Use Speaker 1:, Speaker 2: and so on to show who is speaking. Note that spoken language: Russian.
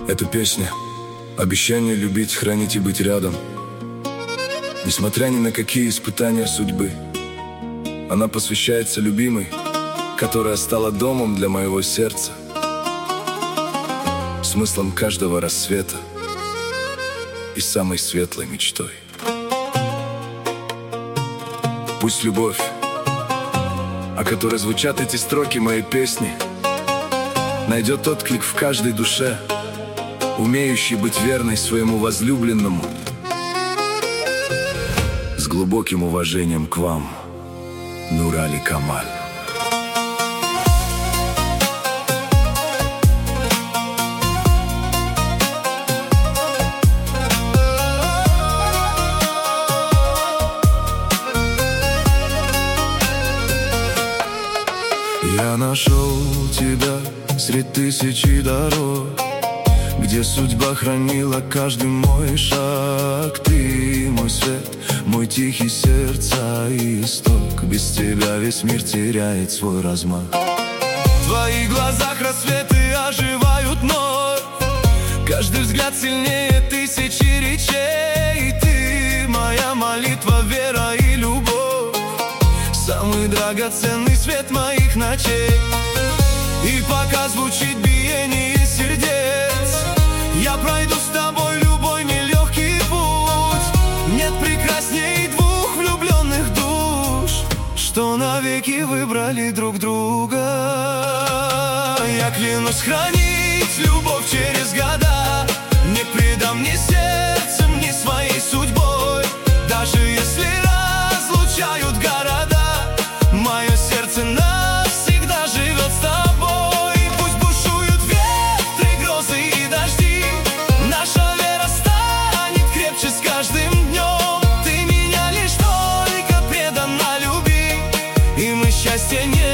Speaker 1: Эта песня — обещание любить, хранить и быть рядом. Несмотря ни на какие испытания судьбы, она посвящается любимой, которая стала домом для моего сердца, смыслом каждого рассвета и самой светлой мечтой. Пусть любовь, о которой звучат эти строки моей песни, найдет отклик в каждой душе, умеющей быть верной своему возлюбленному. С глубоким уважением к вам, Нурали Камаль. Я нашел тебя средь тысячи дорог, где судьба хранила каждый мой шаг. Ты мой свет, мой тихий сердца и исток. Без тебя весь мир теряет свой размах. В твоих глазах рассветы оживают вновь. Каждый взгляд сильнее тысячи речей. Ты моя молитва, вера и любовь, самый драгоценный свет моих ночей. И пока звучит биение сердец, я пройду с тобой любой нелегкий путь. Нет прекрасней двух влюбленных душ, что навеки выбрали друг друга. Я клянусь хранить любовь через года, не предам ни сердцем, ни своей судьбой. Даже если разлучают города, мое сердце навсегда живет с тобой. Пусть бушуют ветры, грозы и дожди, наша вера станет крепче с каждым днем. Ты меня лишь только преданно люби, и мы счастья не